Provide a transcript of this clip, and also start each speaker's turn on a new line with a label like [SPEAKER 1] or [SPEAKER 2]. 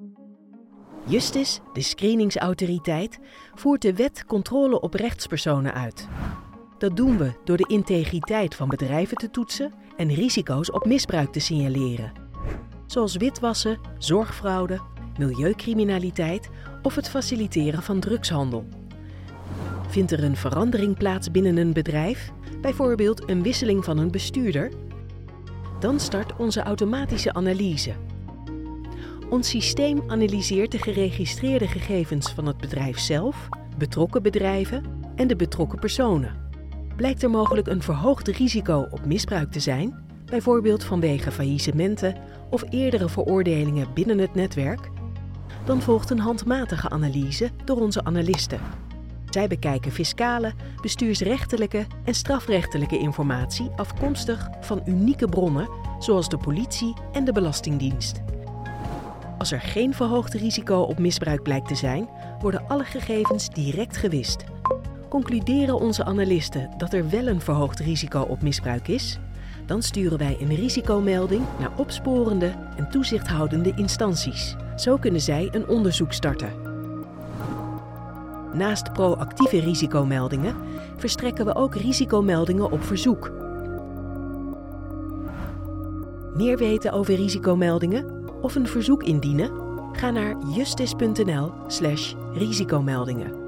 [SPEAKER 1] Justis, de screeningsautoriteit, voert de wet controle op rechtspersonen uit. Dat doen we door de integriteit van bedrijven te toetsen en risico's op misbruik te signaleren. Zoals witwassen, zorgfraude, milieucriminaliteit of het faciliteren van drugshandel. Vindt er een verandering plaats binnen een bedrijf, bijvoorbeeld een wisseling van een bestuurder? Dan start onze automatische analyse. Ons systeem analyseert de geregistreerde gegevens van het bedrijf zelf, betrokken bedrijven en de betrokken personen. Blijkt er mogelijk een verhoogd risico op misbruik te zijn, bijvoorbeeld vanwege faillissementen of eerdere veroordelingen binnen het netwerk, dan volgt een handmatige analyse door onze analisten. Zij bekijken fiscale, bestuursrechtelijke en strafrechtelijke informatie afkomstig van unieke bronnen zoals de politie en de Belastingdienst. Als er geen verhoogd risico op misbruik blijkt te zijn, worden alle gegevens direct gewist. Concluderen onze analisten dat er wel een verhoogd risico op misbruik is, dan sturen wij een risicomelding naar opsporende en toezichthoudende instanties. Zo kunnen zij een onderzoek starten. Naast proactieve risicomeldingen verstrekken we ook risicomeldingen op verzoek. Meer weten over risicomeldingen of een verzoek indienen? Ga naar justis.nl/risicomeldingen.